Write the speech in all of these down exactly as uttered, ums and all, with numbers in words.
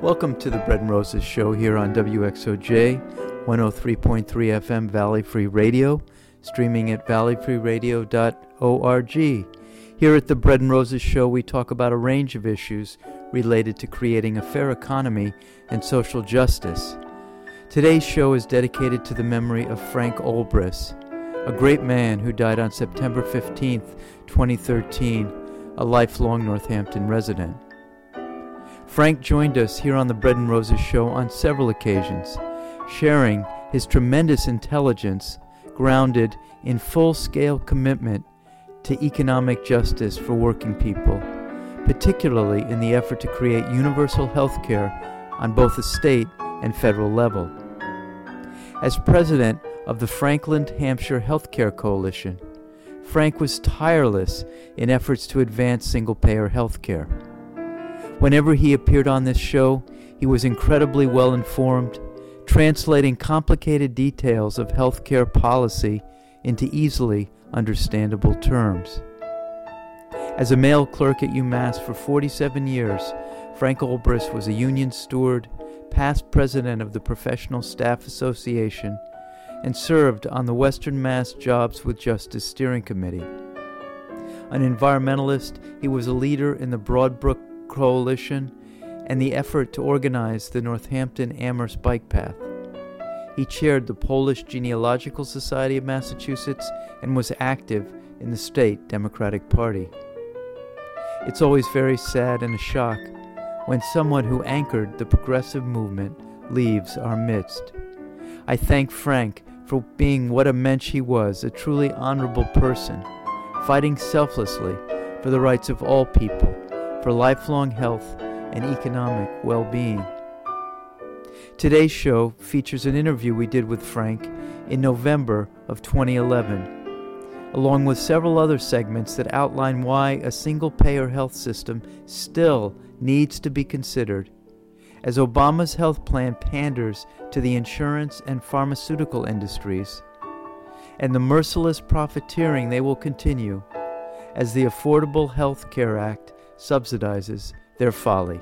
Welcome to the Bread and Roses show here on W X O J, one oh three point three F M Valley Free Radio, streaming at valley free radio dot org. Here at the Bread and Roses show, we talk about a range of issues related to creating a fair economy and social justice. Today's show is dedicated to the memory of Frank Olbrys, a great man who died on September fifteenth, twenty thirteen, a lifelong Northampton resident. Frank joined us here on the Bread and Roses show on several occasions, sharing his tremendous intelligence grounded in full-scale commitment to economic justice for working people, particularly in the effort to create universal health care on both the state and federal level. As president of the Franklin Hampshire Healthcare Coalition, Frank was tireless in efforts to advance single-payer health care. Whenever he appeared on this show, he was incredibly well-informed, translating complicated details of healthcare policy into easily understandable terms. As a mail clerk at UMass for forty-seven years, Frank Olbrys was a union steward, past president of the Professional Staff Association, and served on the Western Mass Jobs with Justice Steering Committee. An environmentalist, he was a leader in the Broadbrook Coalition and the effort to organize the Northampton Amherst Bike Path. He chaired the Polish Genealogical Society of Massachusetts and was active in the state Democratic Party. It's always very sad and a shock when someone who anchored the progressive movement leaves our midst. I thank Frank for being what a mensch he was, a truly honorable person, fighting selflessly for the rights of all people, for lifelong health and economic well-being. Today's show features an interview we did with Frank in November of twenty eleven, along with several other segments that outline why a single-payer health system still needs to be considered, as Obama's health plan panders to the insurance and pharmaceutical industries, and the merciless profiteering they will continue as the Affordable Health Care Act subsidizes their folly.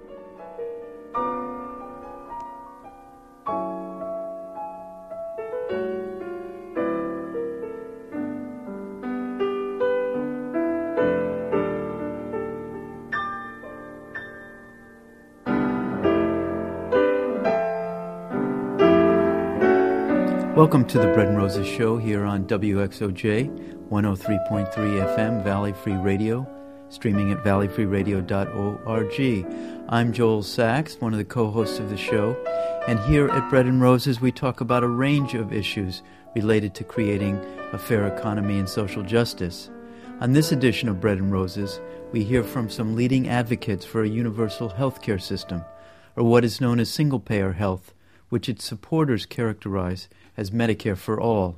Welcome to the Bread and Roses show here on W X O J, one oh three point three F M Valley Free Radio, streaming at valley free radio dot org. I'm Joel Sachs, one of the co-hosts of the show, and here at Bread and Roses we talk about a range of issues related to creating a fair economy and social justice. On this edition of Bread and Roses, we hear from some leading advocates for a universal healthcare system, or what is known as single-payer health, which its supporters characterize as Medicare for all.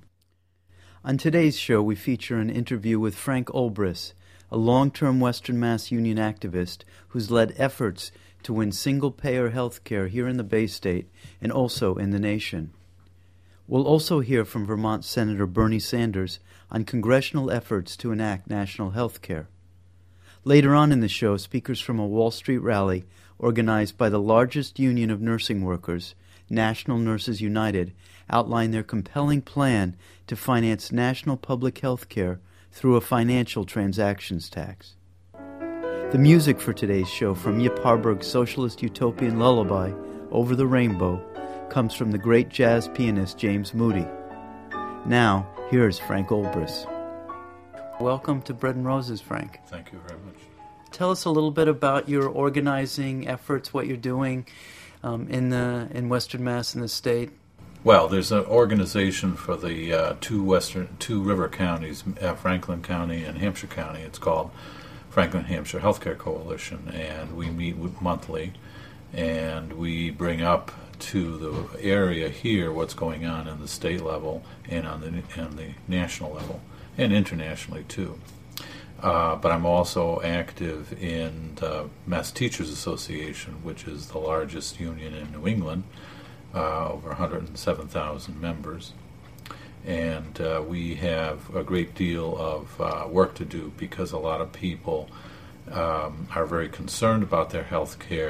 On today's show, we feature an interview with Frank Olbrys, a long-term Western Mass union activist who's led efforts to win single-payer health care here in the Bay State and also in the nation. We'll also hear from Vermont Senator Bernie Sanders on congressional efforts to enact national health care. Later on in the show, speakers from a Wall Street rally organized by the largest union of nursing workers, National Nurses United, outline their compelling plan to finance national public health care through a financial transactions tax. The music for today's show from Yip Harburg's socialist utopian lullaby, Over the Rainbow, comes from the great jazz pianist James Moody. Now, here's Frank Olbrys. Welcome to Bread and Roses, Frank. Thank you very much. Tell us a little bit about your organizing efforts, what you're doing um, in the in Western Mass in the state. Well, there's an organization for the uh, two western, two river counties, uh, Franklin County and Hampshire County. It's called Franklin Hampshire Healthcare Coalition, and we meet monthly, and we bring up to the area here what's going on in the state level and on the on the national level and internationally too. Uh, but I'm also active in the Mass Teachers Association, which is the largest union in New England. Uh, over one hundred seven thousand members, and uh, we have a great deal of uh, work to do because a lot of people um, are very concerned about their health care,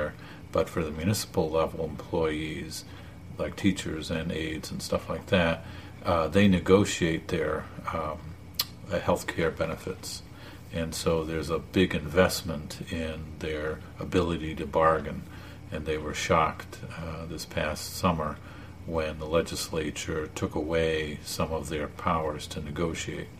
But for the municipal level employees, like teachers and aides and stuff like that, uh, they negotiate their um, health care benefits. And so there's a big investment in their ability to bargain. And they were shocked uh, this past summer when the legislature took away some of their powers to negotiate.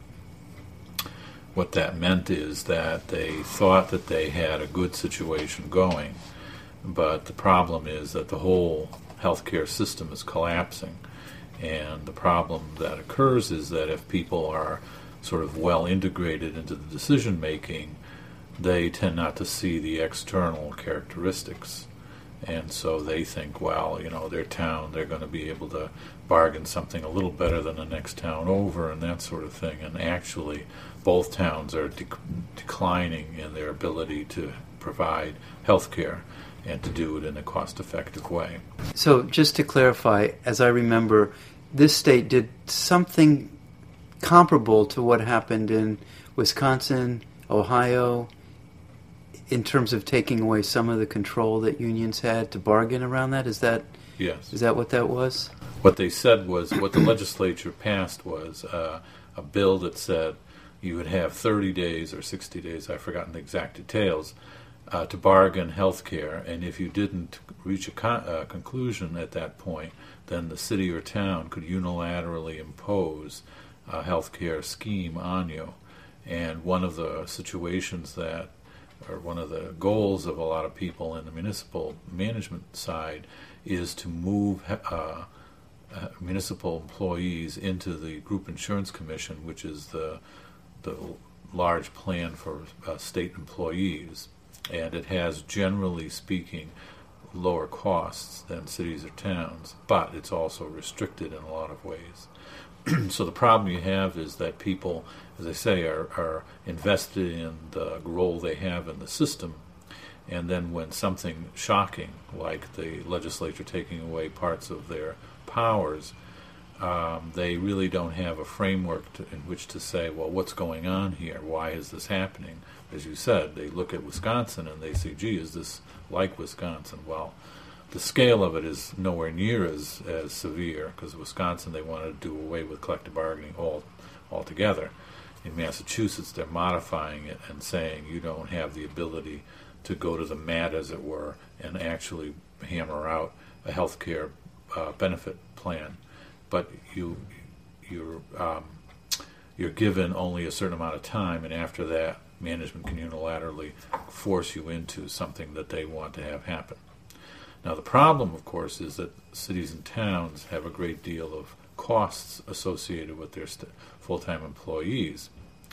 What that meant is that they thought that they had a good situation going, but the problem is that the whole healthcare system is collapsing. And the problem that occurs is that if people are sort of well integrated into the decision making, they tend not to see the external characteristics. And so they think, well, you know, their town, they're going to be able to bargain something a little better than the next town over and that sort of thing. And actually, both towns are dec- declining in their ability to provide health care and to do it in a cost-effective way. So just to clarify, as I remember, this state did something comparable to what happened in Wisconsin, Ohio, in terms of taking away some of the control that unions had to bargain around that? Is that yes? Is that what that was? What they said was, what the legislature passed was uh, a bill that said you would have thirty days or sixty days, I've forgotten the exact details, uh, to bargain health care. And if you didn't reach a con- uh, conclusion at that point, then the city or town could unilaterally impose a health care scheme on you. And one of the situations that or one of the goals of a lot of people in the municipal management side is to move uh, uh, municipal employees into the Group Insurance Commission, which is the the large plan for uh, state employees, and it has, generally speaking, lower costs than cities or towns, but it's also restricted in a lot of ways. So the problem you have is that people, as I say, are, are invested in the role they have in the system, and then when something shocking, like the legislature taking away parts of their powers, um, they really don't have a framework to, in which to say, well, what's going on here? Why is this happening? As you said, they look at Wisconsin and they say, gee, is this like Wisconsin? Well, the scale of it is nowhere near as, as severe, because Wisconsin, they wanted to do away with collective bargaining all altogether. In Massachusetts, they're modifying it and saying you don't have the ability to go to the mat, as it were, and actually hammer out a health care uh, benefit plan. But you, you're, um, you're given only a certain amount of time, and after that, management can unilaterally force you into something that they want to have happen. Now, the problem, of course, is that cities and towns have a great deal of costs associated with their st- full-time employees,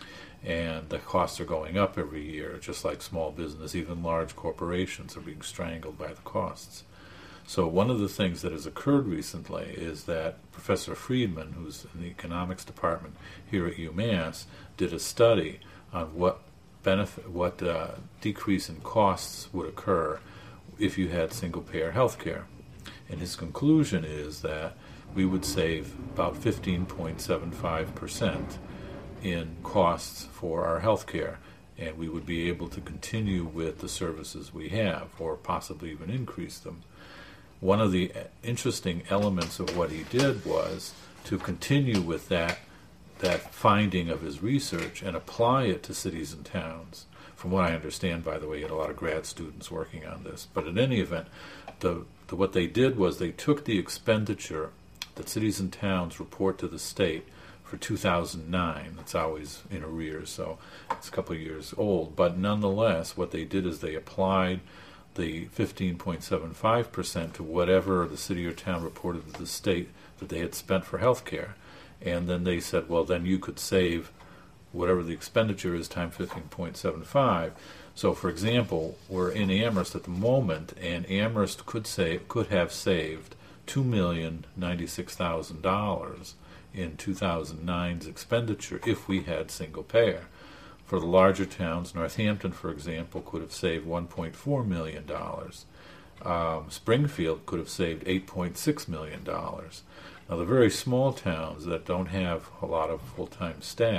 and the costs are going up every year, just like small business. Even large corporations are being strangled by the costs. So one of the things that has occurred recently is that Professor Friedman, who's in the economics department here at UMass, did a study on what benefit, what uh, decrease in costs would occur if you had single-payer health care. And his conclusion is that we would save about fifteen point seven five percent in costs for our health care, and we would be able to continue with the services we have, or possibly even increase them. One of the interesting elements of what he did was to continue with that that finding of his research and apply it to cities and towns. From what I understand, by the way, he had a lot of grad students working on this. But in any event, the, the what they did was they took the expenditure that cities and towns report to the state for two thousand nine. It's always in arrears, so it's a couple of years old. But nonetheless, what they did is they applied the fifteen point seven five percent to whatever the city or town reported to the state that they had spent for health care. And then they said, well, then you could save whatever the expenditure is times fifteen point seven five. So, for example, we're in Amherst at the moment, and Amherst could save, could have saved two million ninety-six thousand dollars in two thousand nine's expenditure if we had single payer. For the larger towns, Northampton, for example, could have saved one point four million dollars. Um, Springfield could have saved eight point six million dollars. Now, the very small towns that don't have a lot of full-time staff,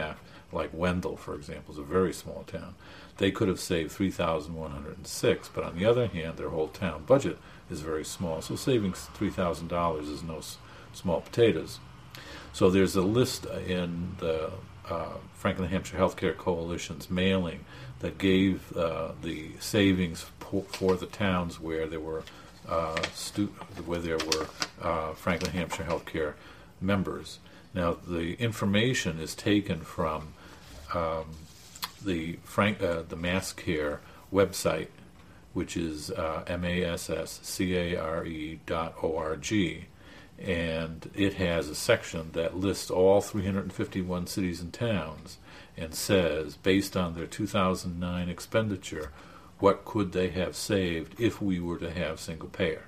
like Wendell, for example, is a very small town. They could have saved three thousand one hundred six, but on the other hand, their whole town budget is very small, so saving three thousand dollars is no s- small potatoes. So there's a list in the uh, Franklin Hampshire Healthcare Coalition's mailing that gave uh, the savings po- for the towns where there were uh, stu- where there were uh, Franklin Hampshire Healthcare members. Now, the information is taken from um, the Frank, uh, the MassCare website, which is uh, M A S S C A R E dot O R G, and it has a section that lists all three hundred fifty-one cities and towns and says, based on their two thousand nine expenditure, what could they have saved if we were to have single payer.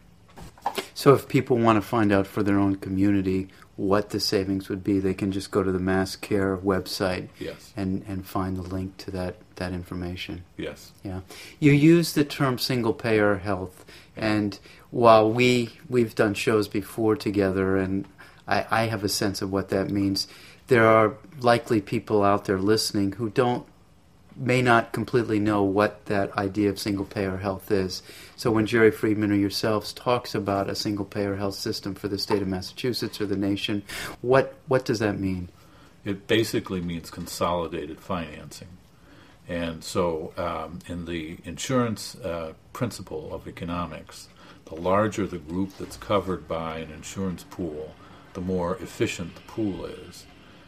So if people want to find out for their own community what the savings would be, they can just go to the MassCare website Yes. and, and find the link to that, that information. Yes. Yeah. You use the term single-payer health, and while we, we've done shows before together, and I, I have a sense of what that means, there are likely people out there listening who don't may not completely know what that idea of single-payer health is. So when Jerry Friedman or yourselves talks about a single-payer health system for the state of Massachusetts or the nation, what what does that mean? It basically means consolidated financing. And so um, in the insurance uh, principle of economics, the larger the group that's covered by an insurance pool, the more efficient the pool is.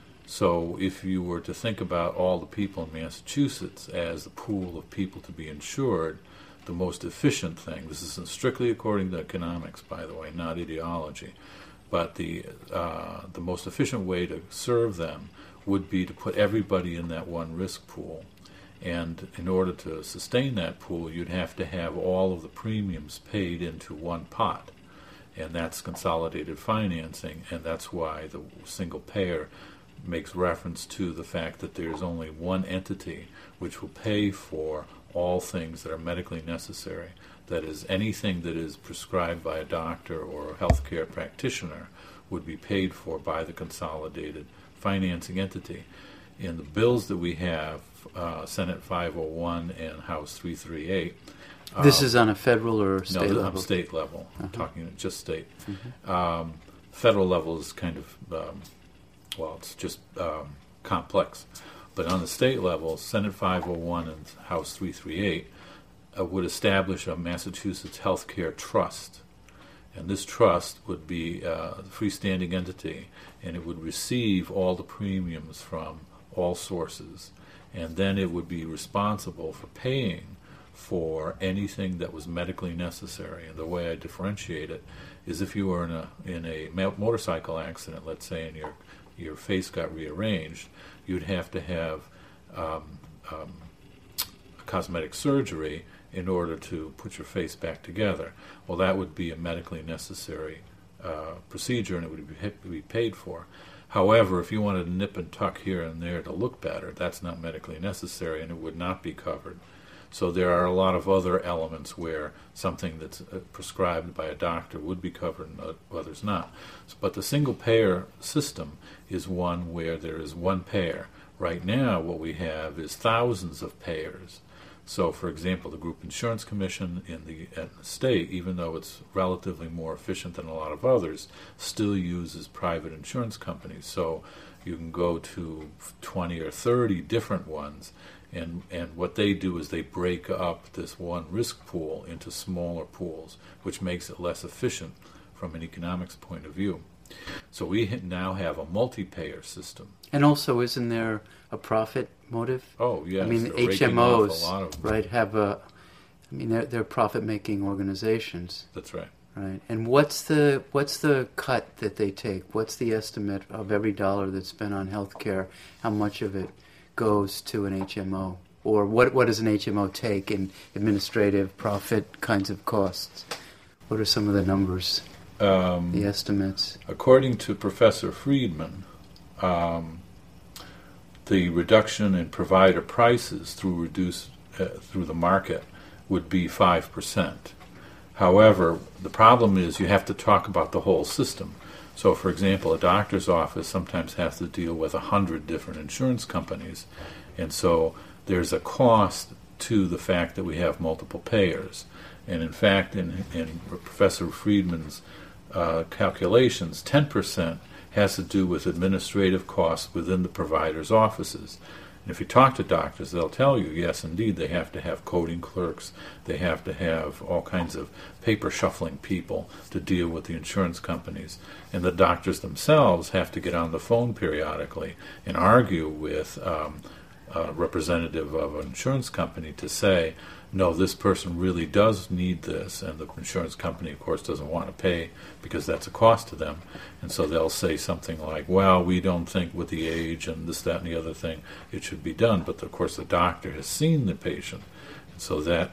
So if you were to think about all the people in Massachusetts as the pool of people to be insured, the most efficient thing, this is strictly according to economics, by the way, not ideology, but the uh, the most efficient way to serve them would be to put everybody in that one risk pool. And in order to sustain that pool, you'd have to have all of the premiums paid into one pot. And that's consolidated financing, and that's why the single payer makes reference to the fact that there's only one entity which will pay for all things that are medically necessary. That is, anything that is prescribed by a doctor or a healthcare practitioner would be paid for by the consolidated financing entity. In the bills that we have, uh, Senate five oh one and House three thirty-eight. This um, is on a federal or state no, level? on state level. Uh-huh. I'm talking just state. Mm-hmm. Um, federal level is kind of, um, well, it's just um, complex. But on the state level, Senate five oh one and House three thirty-eight uh, would establish a Massachusetts Healthcare Trust. And this trust would be uh, a freestanding entity, and it would receive all the premiums from all sources. And then it would be responsible for paying for anything that was medically necessary. And the way I differentiate it is if you were in a in a motorcycle accident, let's say, and your your face got rearranged, you'd have to have um, um, cosmetic surgery in order to put your face back together. Well, that would be a medically necessary uh, procedure, and it would be, be paid for. However, if you wanted to nip and tuck here and there to look better, that's not medically necessary, and it would not be covered. So there are a lot of other elements where something that's uh, prescribed by a doctor would be covered and others not. But the single-payer system is one where there is one payer. Right now, what we have is thousands of payers. So, for example, the Group Insurance Commission in the, in the state, even though it's relatively more efficient than a lot of others, still uses private insurance companies. So you can go to twenty or thirty different ones, and, and what they do is they break up this one risk pool into smaller pools, which makes it less efficient from an economics point of view. So we now have a multi-payer system. And also, isn't there a profit motive? Oh, yes. I mean, they're H raking M off Os, a lot of them. right, have a, I mean, they're, they're profit-making organizations. That's right. Right. And what's the what's the cut that they take? What's the estimate of every dollar that's spent on healthcare? How much of it goes to an H M O? Or what what does an H M O take in administrative, profit kinds of costs? What are some of the numbers, Um, the estimates? According to Professor Friedman, um, the reduction in provider prices through reduced uh, through the market would be five percent. However, the problem is you have to talk about the whole system. So, for example, a doctor's office sometimes has to deal with a hundred different insurance companies, and so there's a cost to the fact that we have multiple payers. And in fact, in, in Professor Friedman's uh, calculations, ten percent has to do with administrative costs within the provider's offices. And if you talk to doctors, they'll tell you, yes, indeed, they have to have coding clerks, they have to have all kinds of paper shuffling people to deal with the insurance companies. And the doctors themselves have to get on the phone periodically and argue with um, a representative of an insurance company to say, no, this person really does need this, and the insurance company, of course, doesn't want to pay because that's a cost to them. And so they'll say something like, well, we don't think with the age and this, that, and the other thing it should be done. But, of course, the doctor has seen the patient. And so that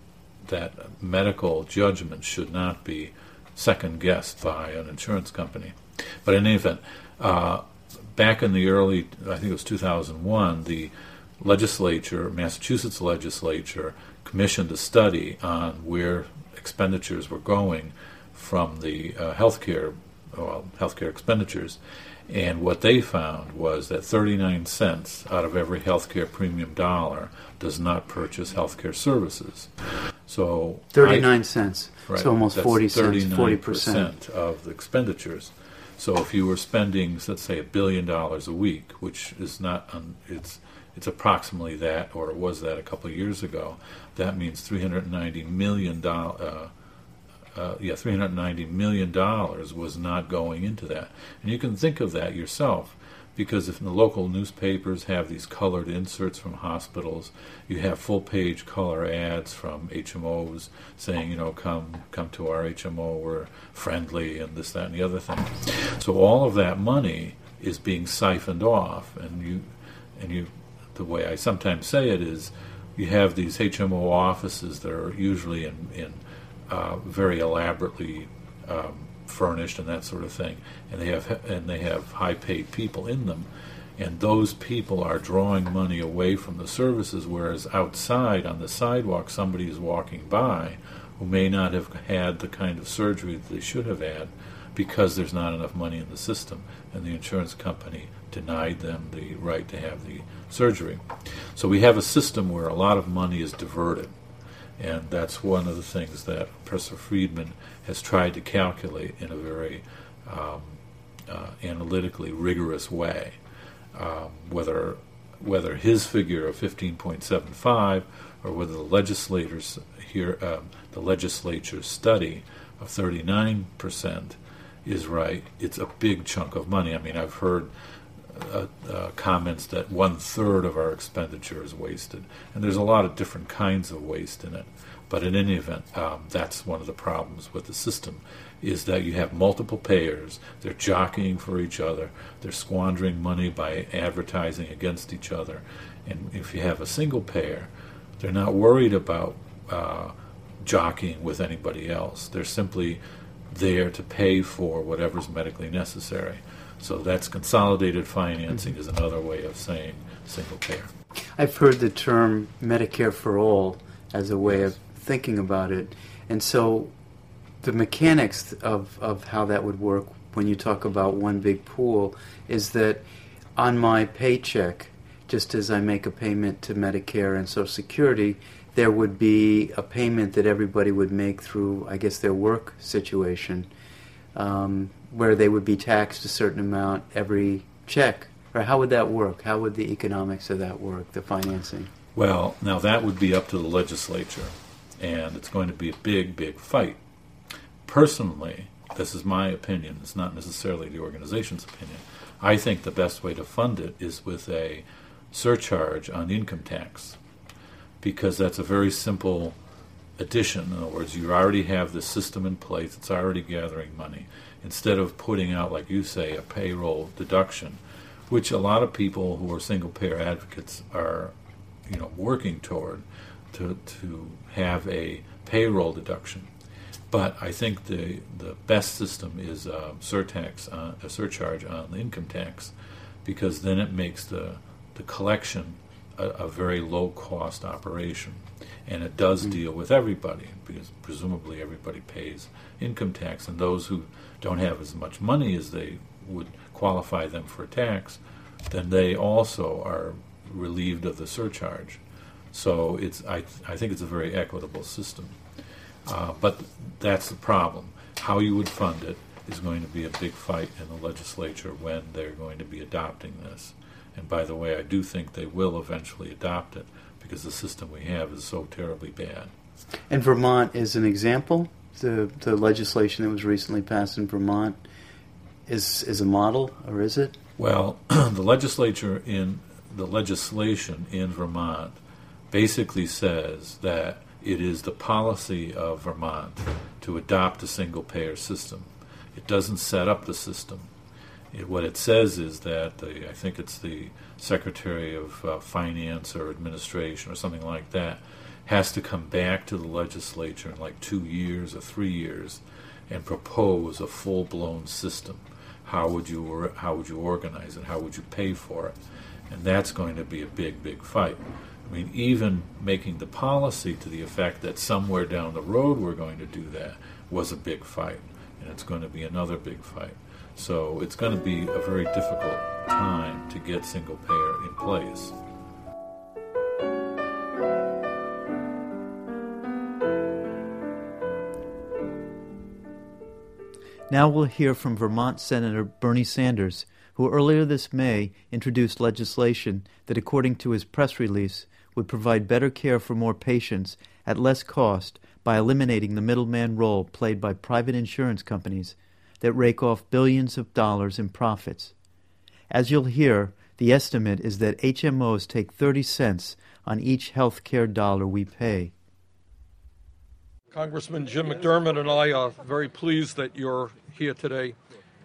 that medical judgment should not be second-guessed by an insurance company. But in any event, uh, back in the early, I think it was two thousand one, the legislature, Massachusetts legislature, commissioned a study on where expenditures were going from the uh, healthcare, well, healthcare expenditures, and what they found was that thirty-nine cents out of every healthcare premium dollar does not purchase healthcare services. So thirty-nine cents. Right, so almost that's forty cents, forty percent. percent of the expenditures. So if you were spending, let's say, a billion dollars a week, which is not, un, it's it's approximately that, or it was that a couple of years ago. That means three hundred ninety million dollars. Uh, uh, yeah, three hundred ninety million dollars was not going into that, and you can think of that yourself, because if the local newspapers have these colored inserts from hospitals, you have full-page color ads from H M Os saying, you know, come come to our H M O, we're friendly, and this, that, and the other thing. So all of that money is being siphoned off, and you and you. The way I sometimes say it is, you have these H M O offices that are usually in, in uh, very elaborately um, furnished and that sort of thing, and they have and they have high-paid people in them, and those people are drawing money away from the services, whereas outside on the sidewalk somebody is walking by who may not have had the kind of surgery that they should have had because there's not enough money in the system, and the insurance company denied them the right to have the surgery. So we have a system where a lot of money is diverted, and that's one of the things that Professor Friedman has tried to calculate in a very um, uh, analytically rigorous way. Um, whether whether his figure of fifteen point seven five or whether the legislators here, um, the legislature's study of thirty-nine percent is right, it's a big chunk of money. I mean, I've heard Uh, uh, comments that one-third of our expenditure is wasted. And there's a lot of different kinds of waste in it. But in any event, um, that's one of the problems with the system, is that you have multiple payers. They're jockeying for each other. They're squandering money by advertising against each other. And if you have a single payer, they're not worried about uh, jockeying with anybody else. They're simply there to pay for whatever's medically necessary. So that's consolidated financing is another way of saying single payer. I've heard the term Medicare for all as a way of thinking about it. And so the mechanics of, of how that would work when you talk about one big pool is that on my paycheck, just as I make a payment to Medicare and Social Security, there would be a payment that everybody would make through, I guess, their work situation, um, where they would be taxed a certain amount every check. Or how would that work? How would the economics of that work, the financing? Well, now that would be up to the legislature, and it's going to be a big, big fight. Personally, this is my opinion, it's not necessarily the organization's opinion, I think the best way to fund it is with a surcharge on income tax, because that's a very simple addition. In other words, you already have the system in place, it's already gathering money. Instead of putting out, like you say, a payroll deduction, which a lot of people who are single-payer advocates are, you know, working toward, to to have a payroll deduction. But I think the the best system is a surtax, uh, a surcharge on the income tax, because then it makes the the collection a, a very low-cost operation. And it does mm-hmm. deal with everybody, because presumably everybody pays income tax, and those who don't have as much money as they would qualify them for tax, then they also are relieved of the surcharge. So it's I, I think it's a very equitable system. Uh, but that's the problem. How you would fund it is going to be a big fight in the legislature when they're going to be adopting this. And by the way, I do think they will eventually adopt it, because the system we have is so terribly bad. And Vermont is an example. The the legislation that was recently passed in Vermont is is a model, or is it? Well, the legislature in the legislation in Vermont basically says that it is the policy of Vermont to adopt a single-payer system. It doesn't set up the system. It, what it says is that the, I think it's the Secretary of uh, Finance or Administration or something like that has to come back to the legislature in like two years or three years and propose a full-blown system. How would you or, how would you organize it? How would you pay for it? And that's going to be a big, big fight. I mean, even making the policy to the effect that somewhere down the road we're going to do that was a big fight, and it's going to be another big fight. So it's going to be a very difficult time to get single payer in place. Now we'll hear from Vermont Senator Bernie Sanders, who earlier this May introduced legislation that, according to his press release, would provide better care for more patients at less cost by eliminating the middleman role played by private insurance companies that rake off billions of dollars in profits. As you'll hear, the estimate is that H M Os take thirty cents on each health care dollar we pay. Congressman Jim McDermott and I are very pleased that you're here today.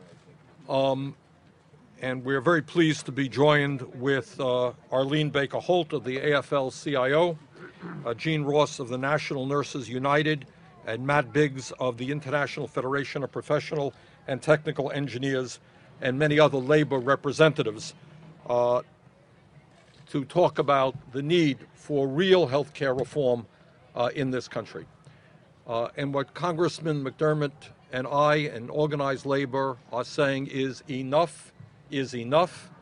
Um, and we're very pleased to be joined with uh, Arlene Baker Holt of the A F L C I O, uh, Gene Ross of the National Nurses United, and Matt Biggs of the International Federation of Professional and Technical Engineers, and many other labor representatives, uh, to talk about the need for real health care reform uh, in this country. Uh, and what Congressman McDermott and I and organized labor are saying is enough is enough.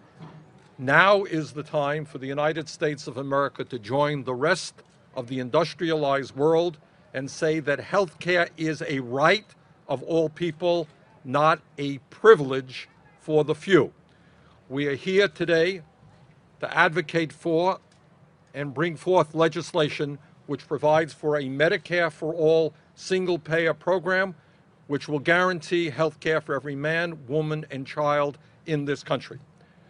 Now is the time for the United States of America to join the rest of the industrialized world and say that health care is a right of all people, not a privilege for the few. We are here today to advocate for and bring forth legislation which provides for a Medicare for all single-payer program which will guarantee health care for every man, woman, and child in this country.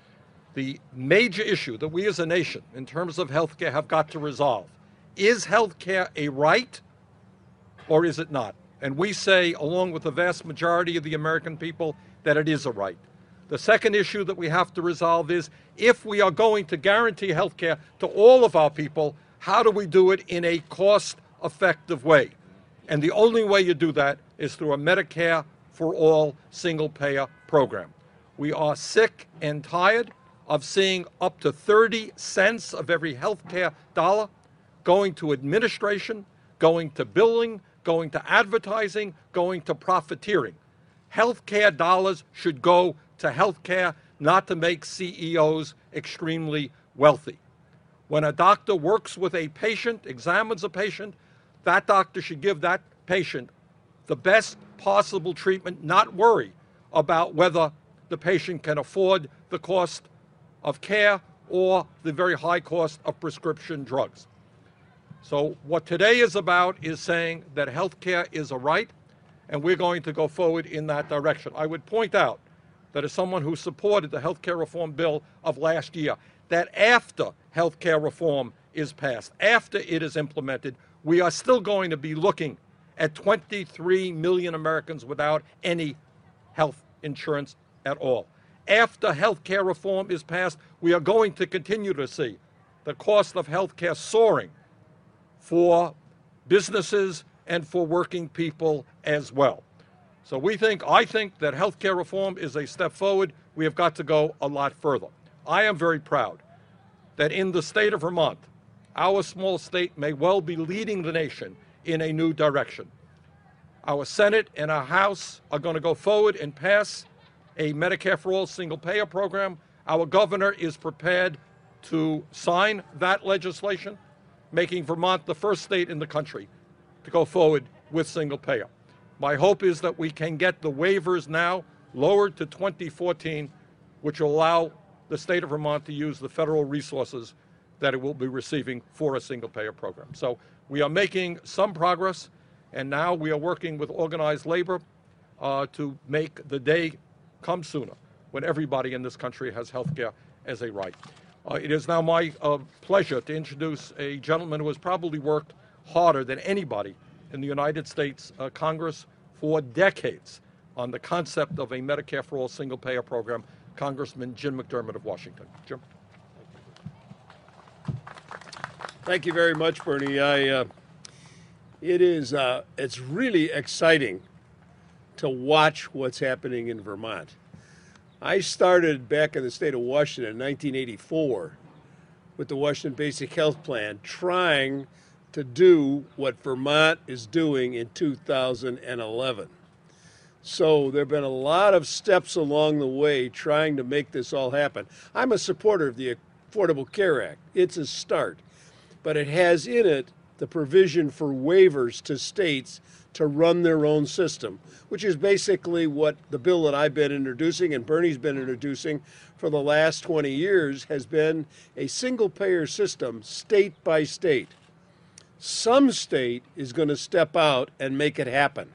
The major issue that we as a nation, in terms of health care, have got to resolve: is health care a right or is it not? And we say, along with the vast majority of the American people, that it is a right. The second issue that we have to resolve is, if we are going to guarantee health care to all of our people, how do we do it in a cost-effective way? And the only way you do that is through a Medicare for all single-payer program. We are sick and tired of seeing up to thirty cents of every health care dollar going to administration, going to billing, going to advertising, going to profiteering. Health care dollars should go to health care, not to make C E Os extremely wealthy. When a doctor works with a patient, examines a patient, that doctor should give that patient the best possible treatment, not worry about whether the patient can afford the cost of care or the very high cost of prescription drugs. So what today is about is saying that health care is a right, and we're going to go forward in that direction. I would point out that as someone who supported the health care reform bill of last year, that after health care reform is passed, after it is implemented, we are still going to be looking at twenty-three million Americans without any health insurance at all. After health care reform is passed, we are going to continue to see the cost of health care soaring for businesses and for working people as well. So we think, I think that health care reform is a step forward. We have got to go a lot further. I am very proud that in the state of Vermont, our small state may well be leading the nation in a new direction. Our Senate and our House are going to go forward and pass a Medicare for All single-payer program. Our governor is prepared to sign that legislation, making Vermont the first state in the country to go forward with single-payer. My hope is that we can get the waivers now lowered to twenty fourteen, which will allow the state of Vermont to use the federal resources that it will be receiving for a single-payer program. So we are making some progress, and now we are working with organized labor uh, to make the day come sooner when everybody in this country has health care as a right. Uh, it is now my uh, pleasure to introduce a gentleman who has probably worked harder than anybody in the United States uh, Congress for decades on the concept of a Medicare for All single-payer program, Congressman Jim McDermott of Washington. Jim. Thank you very much, Bernie. I, uh, it is, uh, it's really exciting to watch what's happening in Vermont. I started back in the state of Washington in nineteen eighty-four with the Washington Basic Health Plan, trying to do what Vermont is doing in two thousand eleven. So there have been a lot of steps along the way trying to make this all happen. I'm a supporter of the Affordable Care Act. It's a start. But it has in it the provision for waivers to states to run their own system, which is basically what the bill that I've been introducing and Bernie's been introducing for the last twenty years has been a single-payer system state by state. Some state is going to step out and make it happen.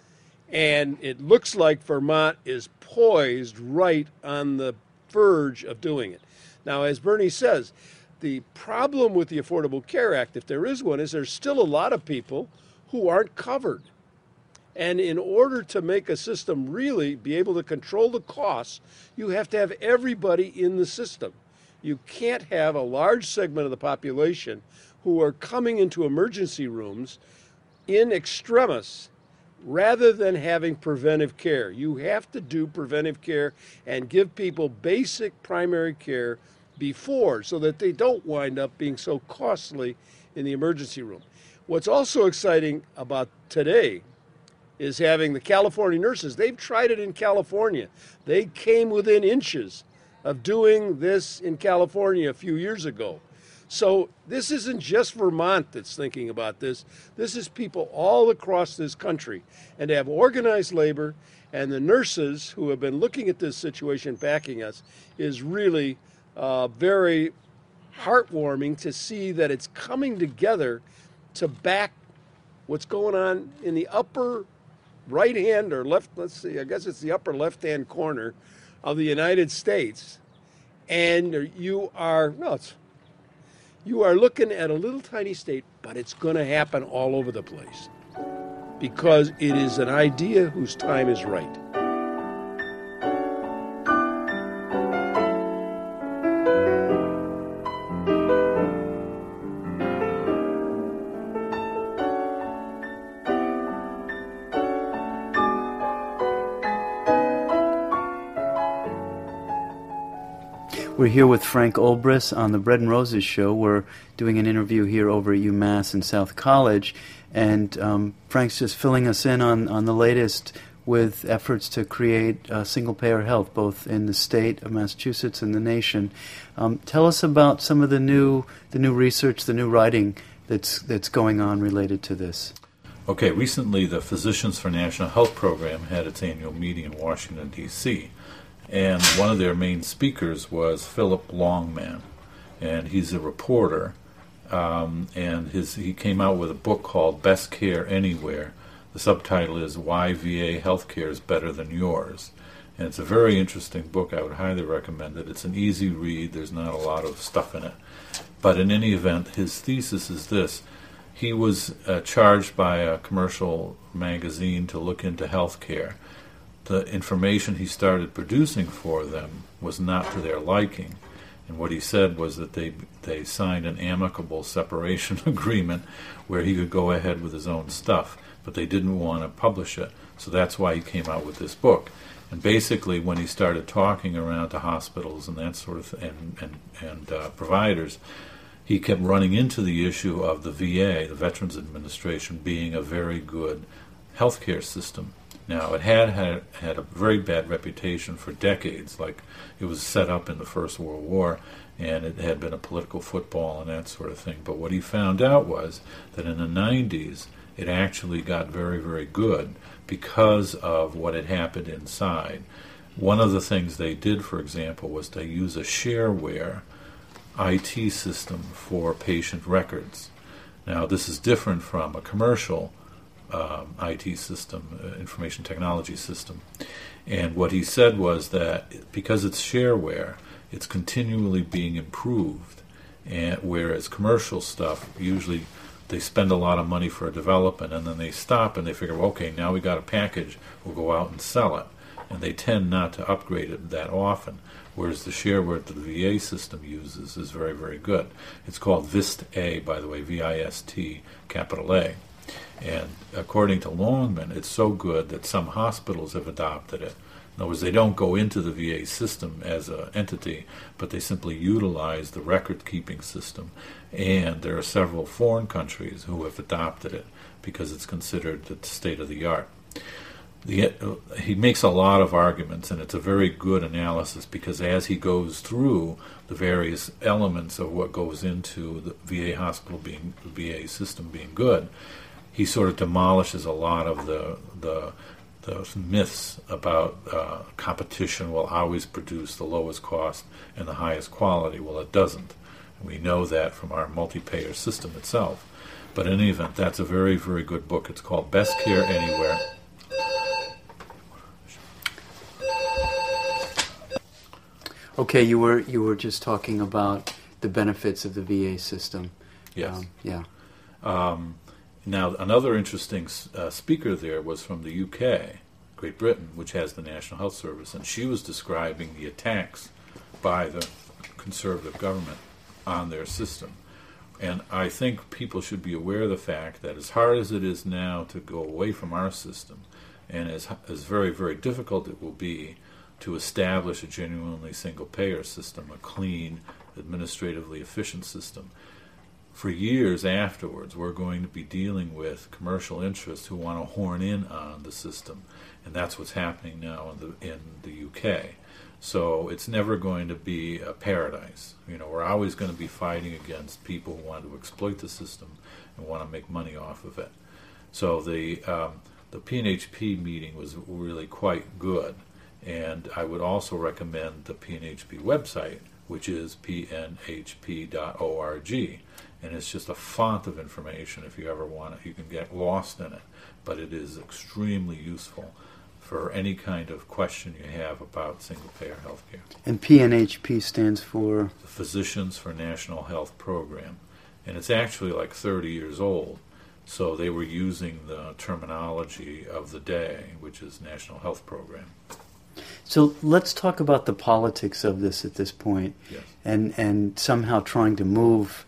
And it looks like Vermont is poised right on the verge of doing it. Now, as Bernie says, the problem with the Affordable Care Act, if there is one, is there's still a lot of people who aren't covered. And in order to make a system really be able to control the costs, you have to have everybody in the system. You can't have a large segment of the population who are coming into emergency rooms in extremis rather than having preventive care. You have to do preventive care and give people basic primary care before so that they don't wind up being so costly in the emergency room. What's also exciting about today is having the California nurses. They've tried it in California. They came within inches of doing this in California a few years ago. So this isn't just Vermont that's thinking about this. This is people all across this country. And to have organized labor and the nurses who have been looking at this situation backing us is really uh, very heartwarming to see that it's coming together to back what's going on in the upper right hand or left, let's see, I guess it's the upper left-hand corner of the United States. And you are, no, it's, you are looking at a little tiny state, but it's going to happen all over the place because it is an idea whose time is right. We're here with Frank Olbrys on the Bread and Roses show. We're doing an interview here over at UMass and South College, and um, Frank's just filling us in on, on the latest with efforts to create uh, single-payer health, both in the state of Massachusetts and the nation. Um, tell us about some of the new the new research, the new writing that's that's going on related to this. Okay, recently the Physicians for National Health program had its annual meeting in Washington, D C, and one of their main speakers was Philip Longman, and he's a reporter, um, and his he came out with a book called Best Care Anywhere. The subtitle is Why V A Healthcare is Better Than Yours, and it's a very interesting book. I would highly recommend it. It's an easy read. There's not a lot of stuff in it. But in any event, his thesis is this. He was uh, charged by a commercial magazine to look into healthcare. The information he started producing for them was not to their liking. And what he said was that they they signed an amicable separation agreement where he could go ahead with his own stuff. but they didn't want to publish it. So that's why he came out with this book. And basically, when he started talking around to hospitals and that sort of th- and and, and uh, providers, he kept running into the issue of the V A, the Veterans Administration, being a very good healthcare system. Now, it had, had had a very bad reputation for decades. Like, it was set up in the First World War, and it had been a political football and that sort of thing. But what he found out was that in the nineties, it actually got very, very good because of what had happened inside. One of the things they did, for example, was to use a shareware I T system for patient records. Now, this is different from a commercial um, I T system, uh, information technology system. And what he said was that because it's shareware, it's continually being improved, and whereas commercial stuff, usually they spend a lot of money for a development, and then they stop and they figure, well, okay, now we got a package, we'll go out and sell it. And they tend not to upgrade it that often, whereas the shareware that the V A system uses is very, very good. It's called VIST-A, by the way, V I S T, capital A. And according to Longman, it's so good that some hospitals have adopted it. In other words, they don't go into the V A system as an entity, but they simply utilize the record-keeping system. And there are several foreign countries who have adopted it because it's considered the state-of-the-art. The, uh, he makes a lot of arguments, and it's a very good analysis because as he goes through the various elements of what goes into the V A hospital being, the V A system being good, he sort of demolishes a lot of the the, the myths about uh, competition will always produce the lowest cost and the highest quality. Well, it doesn't. We know that from our multi-payer system itself. But in any event, that's a very, very good book. It's called Best Care Anywhere. Okay, you were you were just talking about the benefits of the V A system. Yes. Um, yeah. Um, now, another interesting uh, speaker there was from the U K, Great Britain, which has the National Health Service, and she was describing the attacks by the Conservative government on their system. And I think people should be aware of the fact that as hard as it is now to go away from our system, and as, as very, very difficult it will be to establish a genuinely single-payer system, a clean, administratively efficient system, for years afterwards we're going to be dealing with commercial interests who want to horn in on the system. And that's what's happening now in the, in the U K. So it's never going to be a paradise. You know, we're always going to be fighting against people who want to exploit the system and want to make money off of it. So the um, the P N H P meeting was really quite good, and I would also recommend the P N H P website, which is P N H P dot org, and it's just a font of information. If you ever want it, you can get lost in it, but it is extremely useful for any kind of question you have about single-payer health care. And P N H P stands for? The Physicians for National Health Program. And it's actually like thirty years old, so they were using the terminology of the day, which is National Health Program. So let's talk about the politics of this at this point, Yes. and, and somehow trying to move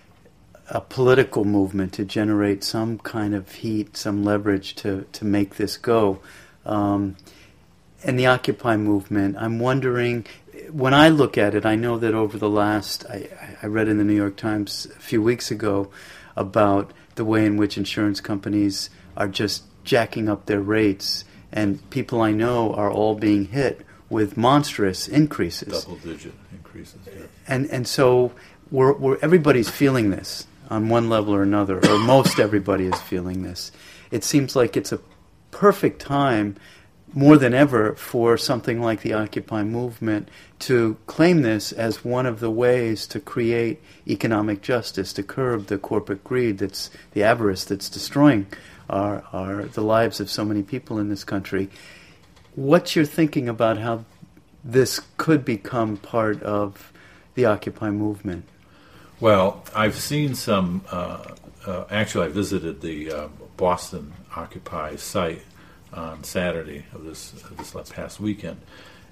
a political movement to generate some kind of heat, some leverage to, to make this go. Um, and the Occupy movement, I'm wondering, when I look at it, I know that over the last, I, I read in the New York Times a few weeks ago about the way in which insurance companies are just jacking up their rates, and people I know are all being hit with monstrous increases. Double-digit increases, yes. And and so we're, we're everybody's feeling this on one level or another, or most everybody is feeling this. It seems like it's a perfect time, more than ever, for something like the Occupy movement to claim this as one of the ways to create economic justice, to curb the corporate greed, that's the avarice that's destroying our, our the lives of so many people in this country. What's your thinking about how this could become part of the Occupy movement? Well, I've seen some, uh, uh, actually I visited the uh, Boston Occupy site on Saturday of this of this past weekend,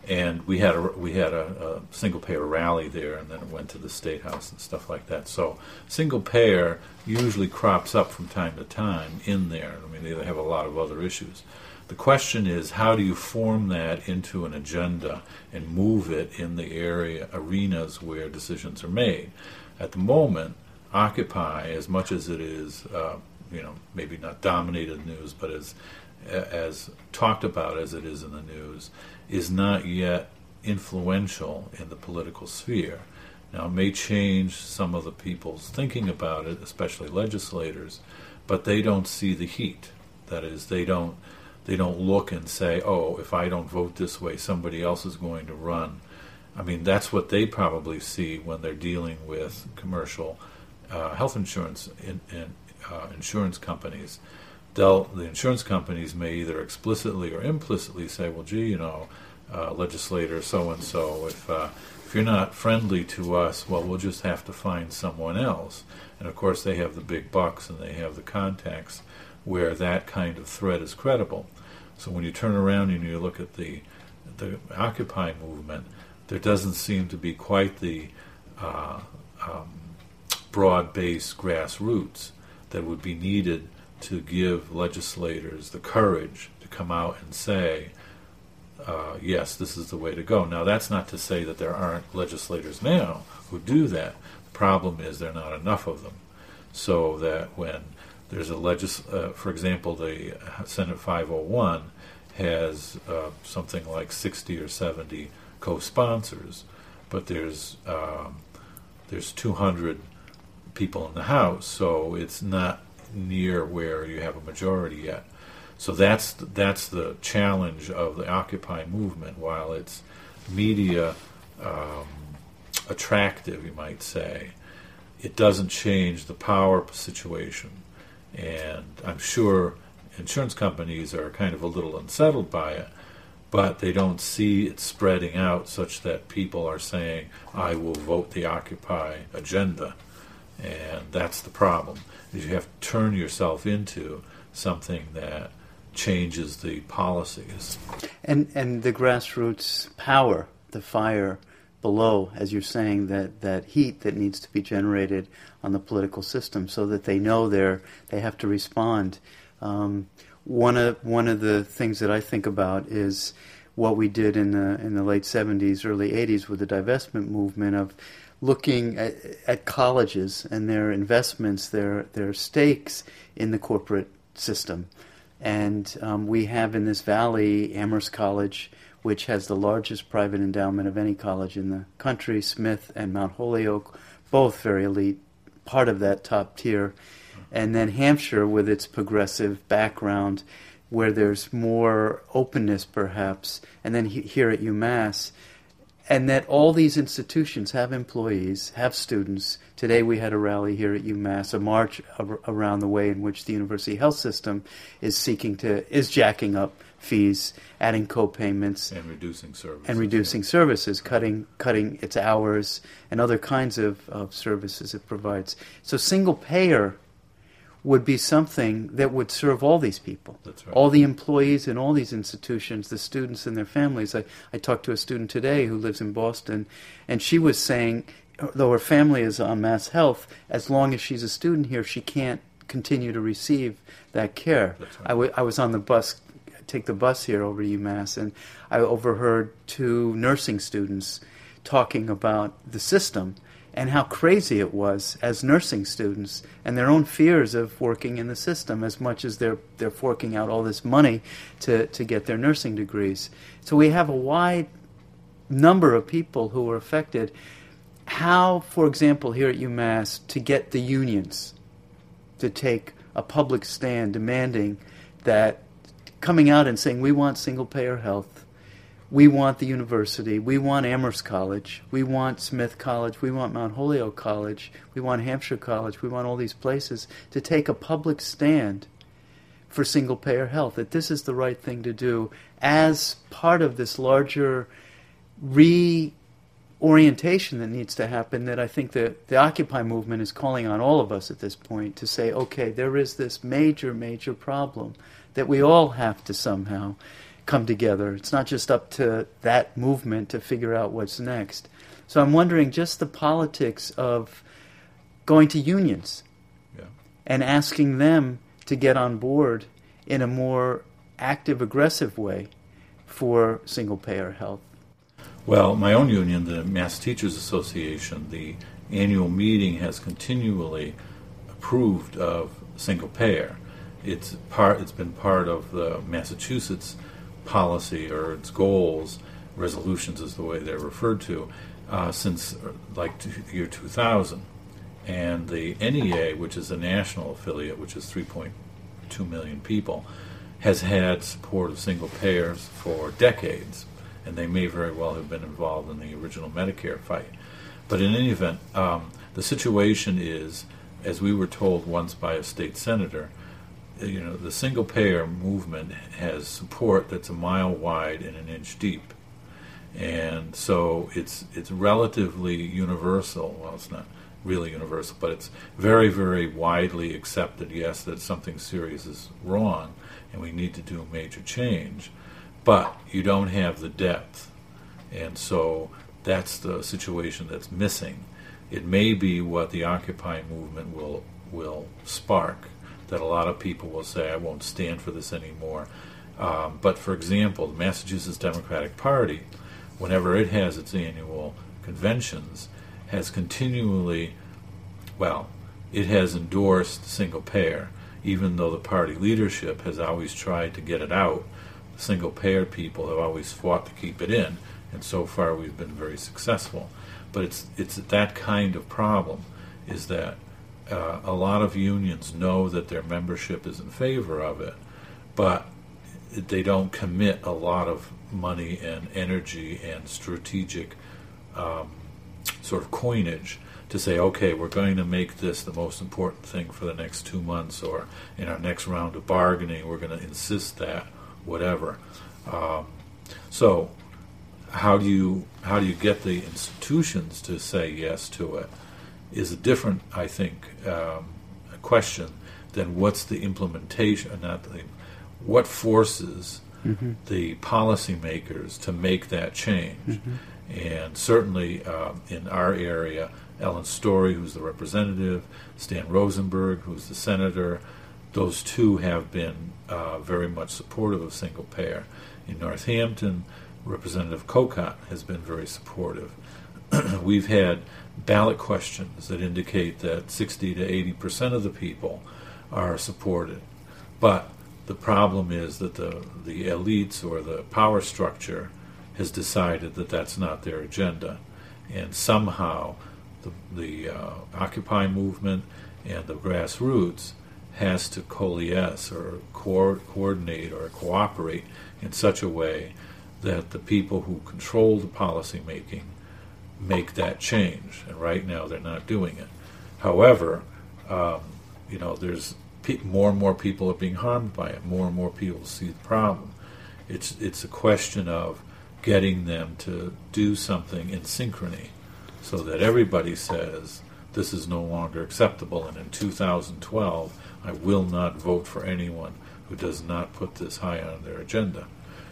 And we had a we had a, a single payer rally there, and then it went to the State House and stuff like that. So single payer usually crops up from time to time in there. I mean, they have a lot of other issues. The question is, how do you form that into an agenda and move it in the area arenas where decisions are made? At the moment, Occupy, as much as it is, uh, you know, maybe not dominated news, but as as talked about as it is in the news, is not yet influential in the political sphere. Now, it may change some of the people's thinking about it, especially legislators, but they don't see the heat. That is, they don't they don't look and say, oh, if I don't vote this way, somebody else is going to run. I mean, that's what they probably see when they're dealing with commercial uh, health insurance in, in, uh, insurance companies. They'll, the insurance companies may either explicitly or implicitly say, well, gee, you know, uh, legislator so-and-so, if, uh, if you're not friendly to us, well, we'll just have to find someone else. And, of course, they have the big bucks and they have the contacts where that kind of threat is credible. So when you turn around and you look at the, the Occupy movement, there doesn't seem to be quite the uh, um, broad-based grassroots that would be needed to give legislators the courage to come out and say, uh, yes, this is the way to go. Now, that's not to say that there aren't legislators now who do that. The problem is there are not enough of them. So that when there's a legis, uh, for example, the Senate five oh one has uh, something like sixty or seventy co-sponsors, but there's um, there's two hundred people in the House, so it's not near where you have a majority yet. So that's that's the challenge of the Occupy movement. While it's media um, attractive, you might say, it doesn't change the power situation. And I'm sure insurance companies are kind of a little unsettled by it, but they don't see it spreading out such that people are saying, I will vote the Occupy agenda. And that's the problem, is you have to turn yourself into something that changes the policies. And and the grassroots power, the fire below, as you're saying, that, that heat that needs to be generated on the political system so that they know they're, they have to respond. Um, one of one of the things that I think about is what we did in the in the late seventies, early eighties with the divestment movement of looking at, at colleges and their investments, their their stakes in the corporate system. And um, we have in this valley Amherst College, which has the largest private endowment of any college in the country, Smith and Mount Holyoke, both very elite, part of that top tier. And then Hampshire with its progressive background, where there's more openness perhaps, and then he, here at UMass. And that all these institutions have employees, have students. Today we had a rally here at UMass, a march ar- around the way in which the university health system is seeking to, is jacking up fees, adding co-payments. And reducing services. And reducing yeah. services, cutting cutting its hours and other kinds of, of services it provides. So single payer would be something that would serve all these people, That's right. all the employees in all these institutions, the students and their families. I, I talked to a student today who lives in Boston, and she was saying, though her family is on Mass Health, as long as she's a student here, she can't continue to receive that care. That's right. I, w- I was on the bus, take the bus here over to UMass, and I overheard two nursing students talking about the system and how crazy it was as nursing students and their own fears of working in the system as much as they're they're forking out all this money to, to get their nursing degrees. So we have a wide number of people who are affected. How, for example, here at UMass, to get the unions to take a public stand demanding that, coming out and saying we want single-payer health, we want the university, we want Amherst College, we want Smith College, we want Mount Holyoke College, we want Hampshire College, we want all these places to take a public stand for single-payer health, that this is the right thing to do as part of this larger reorientation that needs to happen, that I think the, the Occupy movement is calling on all of us at this point to say, okay, there is this major, major problem that we all have to somehow come together. It's not just up to that movement to figure out what's next. So I'm wondering just the politics of going to unions Yeah. and asking them to get on board in a more active, aggressive way for single-payer health. Well, my own union, the Mass Teachers Association, the annual meeting has continually approved of single payer. It's part. It's been part of the Massachusetts policy or its goals. Resolutions is the way they're referred to uh, since uh, like t- the year two thousand. And the N E A, which is a national affiliate, which is three point two million people, has had support of single payers for decades. And they may very well have been involved in the original Medicare fight. But in any event, um, the situation is, as we were told once by a state senator, you know, the single-payer movement has support that's a mile wide and an inch deep. And so it's it's relatively universal. Well, it's not really universal, but it's very, very widely accepted, yes, that something serious is wrong and we need to do a major change. But you don't have the depth. And so that's the situation that's missing. It may be what the Occupy movement will will spark, that a lot of people will say, I won't stand for this anymore. Um, but for example, the Massachusetts Democratic Party, whenever it has its annual conventions, has continually, well, it has endorsed single payer, even though the party leadership has always tried to get it out. The single payer people have always fought to keep it in, and so far we've been very successful. But it's it's that kind of problem, is that uh, a lot of unions know that their membership is in favor of it, but they don't commit a lot of money and energy and strategic um, sort of coinage to say, okay, we're going to make this the most important thing for the next two months, or in our next round of bargaining, we're going to insist that, whatever. Um, so how do you how do you get the institutions to say yes to it is a different, I think, um, question than what's the implementation, not the, what forces mm-hmm. the policymakers to make that change. Mm-hmm. And certainly um, in our area, Ellen Story, who's the representative, Stan Rosenberg, who's the senator, those two have been uh, very much supportive of single payer. In Northampton, Representative Kokot has been very supportive. We've had ballot questions that indicate that sixty to eighty percent of the people are supported. But the problem is that the, the elites or the power structure has decided that that's not their agenda. And somehow the, the uh, Occupy movement and the grassroots has to coalesce or co- coordinate or cooperate in such a way that the people who control the policy making make that change. And right now they're not doing it. However, um, you know, there's pe- more and more people are being harmed by it. More and more people see the problem. It's it's a question of getting them to do something in synchrony so that everybody says this is no longer acceptable, and in two thousand twelve I will not vote for anyone who does not put this high on their agenda.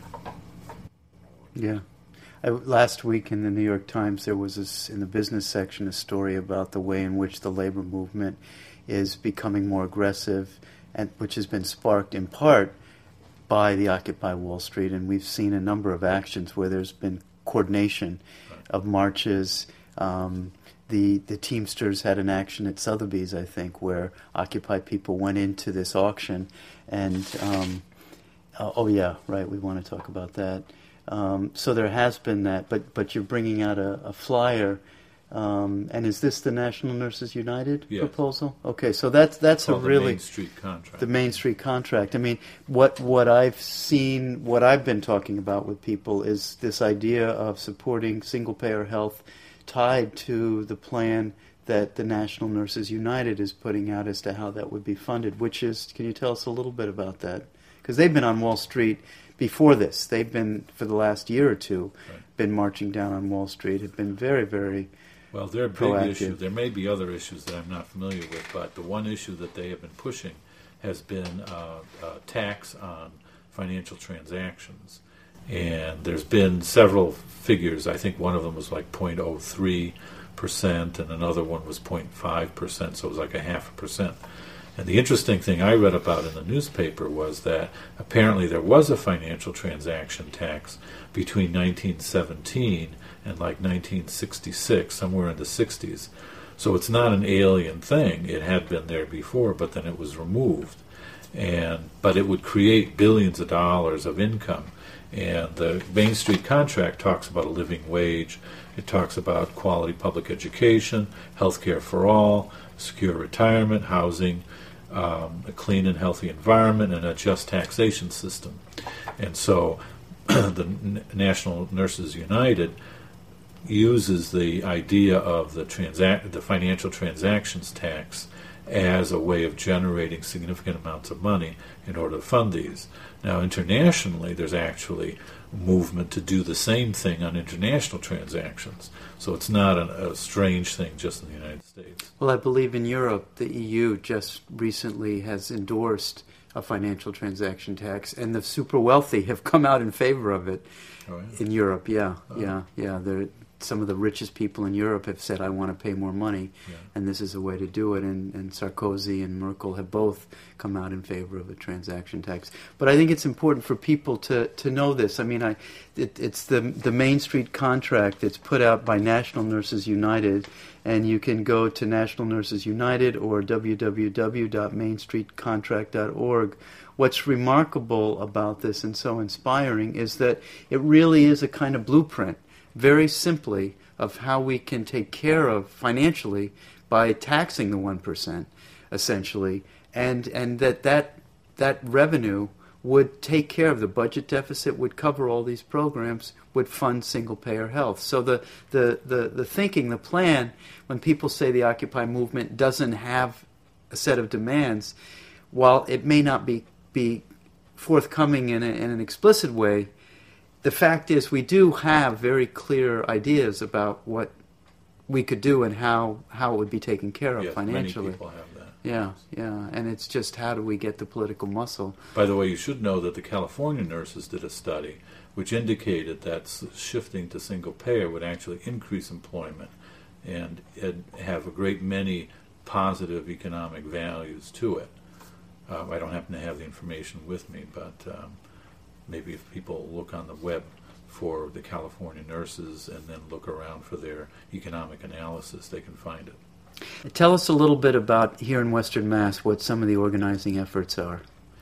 Yeah. I, last week in the New York Times there was, this, in the business section, a story about the way in which the labor movement is becoming more aggressive, and which has been sparked in part by the Occupy Wall Street. And we've seen a number of actions where there's been coordination of marches. Um, the the Teamsters had an action at Sotheby's, I think, where Occupy people went into this auction. And, um, uh, oh yeah, right, we want to talk about that. Um, so there has been that, but but you're bringing out a, a flyer, um, and is this the National Nurses United yes. proposal? Okay, so that's that's a really the Main Street contract. The Main Street contract. I mean, what what I've seen, what I've been talking about with people is this idea of supporting single payer health tied to the plan that the National Nurses United is putting out as to how that would be funded. Which is, can you tell us a little bit about that? Because they've been on Wall Street before this. They've been, for the last year or two, right. been marching down on Wall Street, have been very, very Well, they're a big proactive. issue. There may be other issues that I'm not familiar with, but the one issue that they have been pushing has been uh, a tax on financial transactions. And there's been several figures. I think one of them was like zero point zero three percent, and another one was zero point five percent, so it was like a half a percent. And the interesting thing I read about in the newspaper was that apparently there was a financial transaction tax between nineteen seventeen and like nineteen sixty-six, somewhere in the sixties. So it's not an alien thing. It had been there before, but then it was removed. And but it would create billions of dollars of income. And the Main Street contract talks about a living wage. It talks about quality public education, health care for all, secure retirement, housing, um, a clean and healthy environment, and a just taxation system. And so the N- National Nurses United uses the idea of the transac- the financial transactions tax as a way of generating significant amounts of money in order to fund these. Now, internationally, there's actually movement to do the same thing on international transactions. So it's not a, a strange thing just in the United States. Well, I believe in Europe, the E U just recently has endorsed a financial transaction tax, and the super wealthy have come out in favor of it. Oh, yeah. In Europe, yeah, Oh. yeah, yeah. They're, some of the richest people in Europe have said, I want to pay more money, Yeah. and this is a way to do it. And, and Sarkozy and Merkel have both come out in favor of a transaction tax. But I think it's important for people to, to know this. I mean, I it, it's the the Main Street contract. It's put out by National Nurses United, and you can go to National Nurses United or w w w dot main street contract dot org. What's remarkable about this and so inspiring is that it really is a kind of blueprint, very simply, of how we can take care of financially by taxing the one percent, essentially, and and that, that that revenue would take care of the budget deficit, would cover all these programs, would fund single-payer health. So the, the, the, the thinking, the plan, when people say the Occupy movement doesn't have a set of demands, while it may not be, be forthcoming in, a, in an explicit way, the fact is we do have very clear ideas about what we could do and how, how it would be taken care of Yes, financially. many people have that. Yeah, yeah, and it's just how do we get the political muscle? By the way, you should know that the California nurses did a study which indicated that s- shifting to single payer would actually increase employment and it have a great many positive economic values to it. Uh, I don't happen to have the information with me, but um, maybe if people look on the web for the California nurses and then look around for their economic analysis, they can find it. Tell us a little bit about here in Western Mass what some of the organizing efforts are.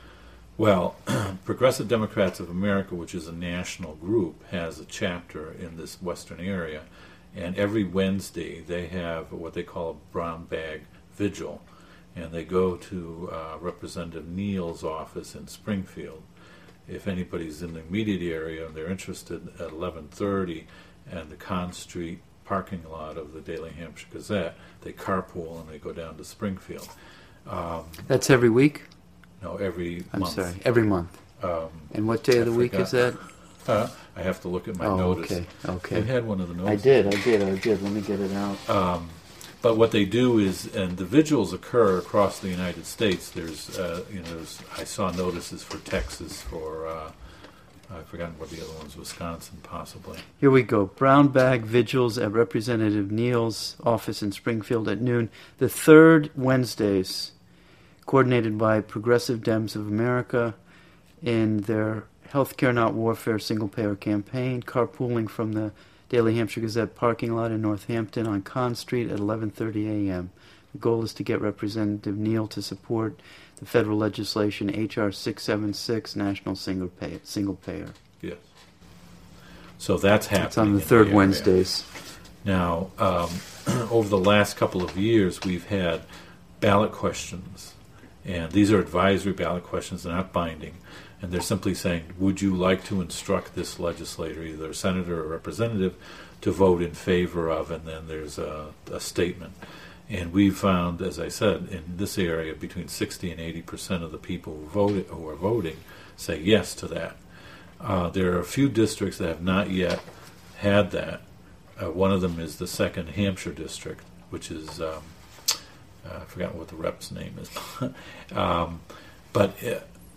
Well, Progressive Democrats of America, which is a national group, has a chapter in this western area, and every Wednesday they have what they call a brown bag vigil, and they go to uh, Representative Neal's office in Springfield. If anybody's in the immediate area and they're interested, at eleven thirty and the Conn Street parking lot of the Daily Hampshire Gazette, they carpool and they go down to Springfield. Um, That's every week? no, every I'm month. sorry, every month. Um, And what day of I the week forgot. is that? uh, I have to look at my Oh, notice. okay, okay. I had one of the I notices. did, I did, I did. Let me get it out. Um, but what they do is, and the vigils occur across the United States. There's, uh, you know, there's, I saw notices for Texas, for uh, I've forgotten what the other one's, Wisconsin, possibly. Here we go. Brown bag vigils at Representative Neal's office in Springfield at noon. The third Wednesdays, coordinated by Progressive Dems of America in their Healthcare Not Warfare single-payer campaign, carpooling from the Daily Hampshire Gazette parking lot in Northampton on Conn Street at eleven thirty a.m. The goal is to get Representative Neal to support the federal legislation H R six seventy-six, National Single Payer. Single payer. Yes. So that's happening. It's on the in third area. Wednesdays. Now, um, over the last couple of years, we've had ballot questions, and these are advisory ballot questions, they're not binding, and they're simply saying, would you like to instruct this legislator, either a senator or representative, to vote in favor of, and then there's a, a statement. And we've found, as I said, in this area, between sixty and eighty percent of the people who, voted, who are voting say yes to that. Uh, there are a few districts that have not yet had that. Uh, one of them is the second Hampshire district, which is, um, uh, I've forgotten what the rep's name is. um, but uh,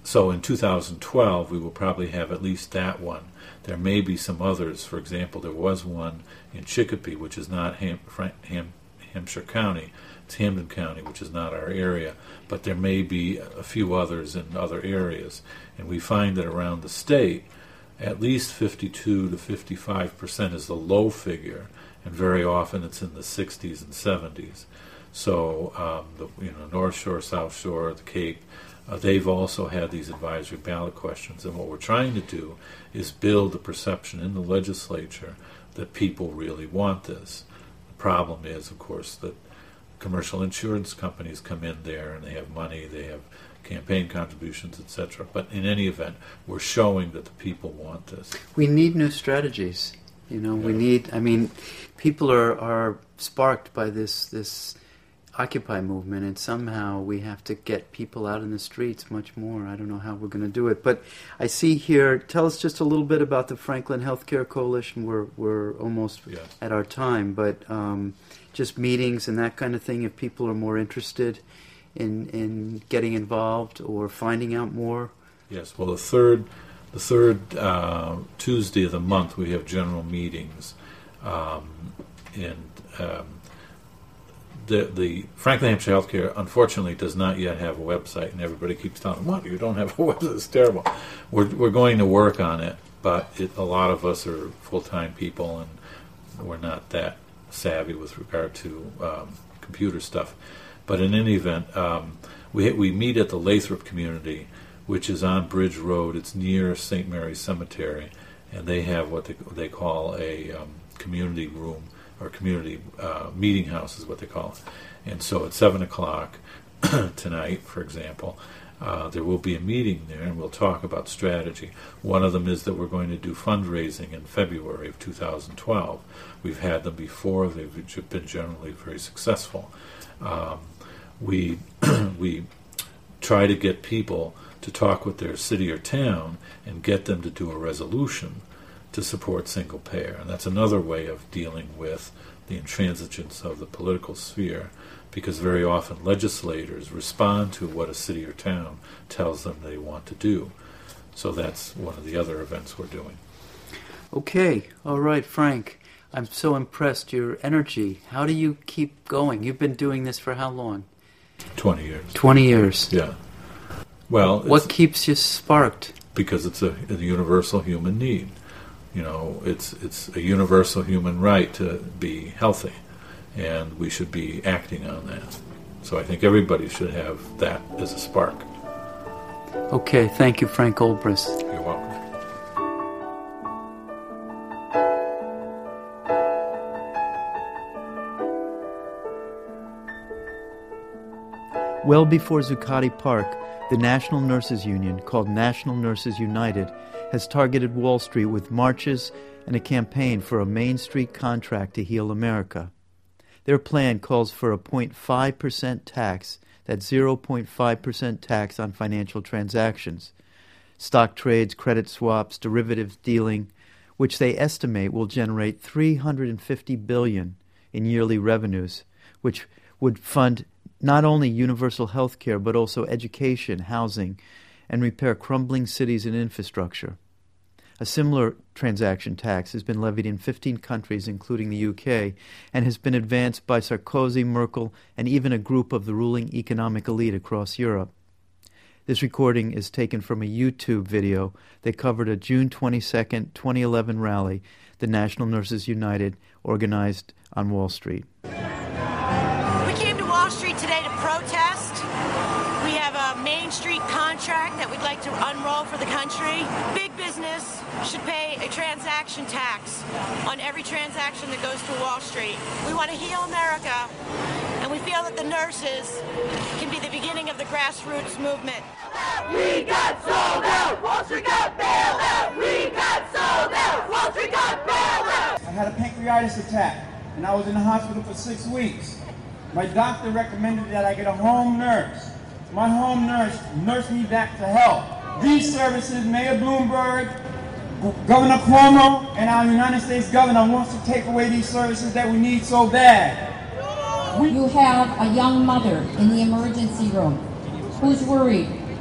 so in two thousand twelve, we will probably have at least that one. There may be some others. For example, there was one in Chicopee, which is not Ham, Ham, Hampshire County. It's Hamden County, which is not our area. But there may be a few others in other areas. And we find that around the state, at least fifty-two to fifty-five percent is the low figure, and very often it's in the sixties and seventies. So, um, the you know North Shore, South Shore, the Cape, uh, they've also had these advisory ballot questions. And what we're trying to do is build the perception in the legislature that people really want this. The problem is, of course, that commercial insurance companies come in there and they have money, they have campaign contributions, et cetera. But in any event, we're showing that the people want this. We need new strategies. You know, yeah. we need, I mean, people are, are sparked by this this Occupy movement, and somehow we have to get people out in the streets much more. I don't know how we're going to do it. But I see here, tell us just a little bit about the Franklin Healthcare Coalition. We're, we're almost yes. at our time, but um, just meetings and that kind of thing, if people are more interested in in getting involved or finding out more. Yes, well, the third the third uh, Tuesday of the month we have general meetings, um, and um, the the Franklin Hampshire Healthcare unfortunately does not yet have a website, and everybody keeps telling me, "What, you don't have a website? It's terrible." We're we're going to work on it, but it, a lot of us are full time people, and we're not that savvy with regard to um, computer stuff. But in any event, um, we we meet at the Lathrop community, which is on Bridge Road. It's near Saint Mary's Cemetery, and they have what they they call a um, community room or community uh, meeting house is what they call it. And so at seven o'clock tonight, for example, uh, there will be a meeting there, and we'll talk about strategy. One of them is that we're going to do fundraising in February of two thousand twelve. We've had them before; they've been generally very successful. Um, we we try to get people to talk with their city or town and get them to do a resolution to support single payer. And that's another way of dealing with the intransigence of the political sphere, because very often legislators respond to what a city or town tells them they want to do. So that's one of the other events we're doing. Okay, all right, Frank. I'm so impressed. Your energy. How do you keep going? You've been doing this for how long? Twenty years. Twenty years. Yeah. Well, what keeps you sparked? Because it's a, a universal human need. You know, it's it's a universal human right to be healthy, and we should be acting on that. So I think everybody should have that as a spark. Okay, thank you, Frank Olbrist. You're welcome. Well before Zuccotti Park, the National Nurses Union, called National Nurses United, has targeted Wall Street with marches and a campaign for a Main Street contract to heal America. Their plan calls for a zero point five percent tax, that's zero point five percent tax on financial transactions, stock trades, credit swaps, derivatives dealing, which they estimate will generate three hundred fifty billion dollars in yearly revenues, which would fund not only universal health care, but also education, housing, and repair crumbling cities and infrastructure. A similar transaction tax has been levied in fifteen countries, including the U K, and has been advanced by Sarkozy, Merkel, and even a group of the ruling economic elite across Europe. This recording is taken from a YouTube video that covered a June twenty-second, twenty eleven rally the National Nurses United organized on Wall Street. We came to Wall Street today to protest. We have a Main Street contract that we'd like to unroll for the country. Big business should pay a transaction tax on every transaction that goes to Wall Street. We want to heal America, and we feel that the nurses can be the beginning of the grassroots movement. We got sold out! Wall Street got bailed out! We got sold out! Wall Street got bailed out! I had a pancreatitis attack, and I was in the hospital for six weeks. My doctor recommended that I get a home nurse. My home nurse nursed me back to health. These services, Mayor Bloomberg, Governor Cuomo, and our United States governor wants to take away these services that we need so bad. We you have a young mother in the emergency room who's worried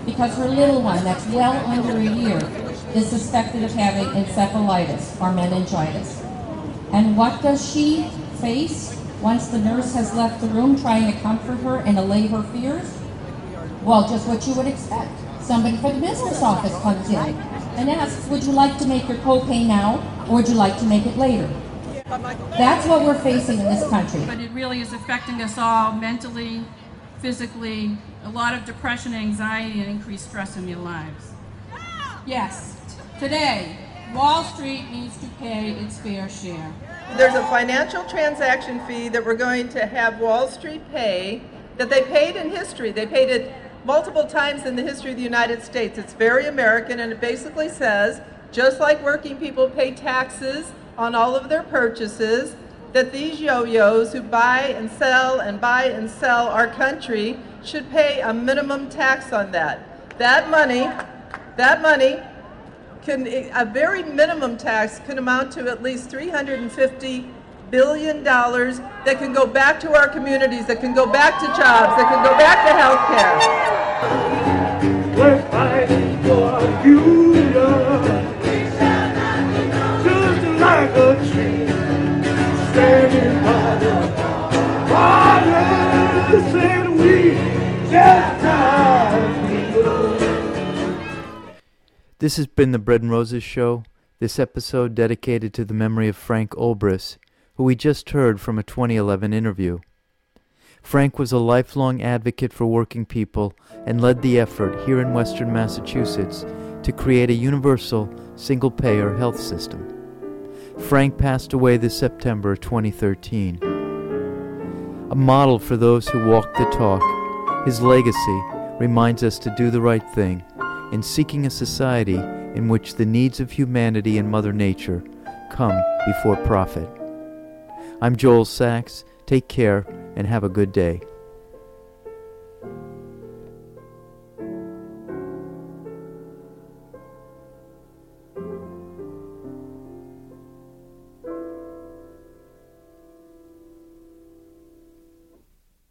because her little one, that's well under a year, is suspected of having encephalitis or meningitis. And what does she face once the nurse has left the room trying to comfort her and allay her fears? Well, just what you would expect. Somebody from the business office comes in and asks, would you like to make your copay now, or would you like to make it later? That's what we're facing in this country. But it really is affecting us all mentally, physically, a lot of depression, anxiety, and increased stress in their lives. Yes, today, Wall Street needs to pay its fair share. There's a financial transaction fee that we're going to have Wall Street pay that they paid in history. They paid it multiple times in the history of the United States. It's very American, and it basically says, just like working people pay taxes on all of their purchases, that these yo-yos who buy and sell and buy and sell our country should pay a minimum tax on that. That money, that money, can, a very minimum tax can amount to at least three hundred fifty billion dollars that can go back to our communities, that can go back to jobs, that can go back to health care. We're fighting for union, just like a tree, standing by the water, saying we just died. This has been the Bread and Roses Show, this episode dedicated to the memory of Frank Olbris, who we just heard from a twenty eleven interview. Frank was a lifelong advocate for working people and led the effort here in Western Massachusetts to create a universal, single-payer health system. Frank passed away this September twenty thirteen. A model for those who walk the talk, his legacy reminds us to do the right thing in seeking a society in which the needs of humanity and Mother Nature come before profit. I'm Joel Sachs. Take care and have a good day.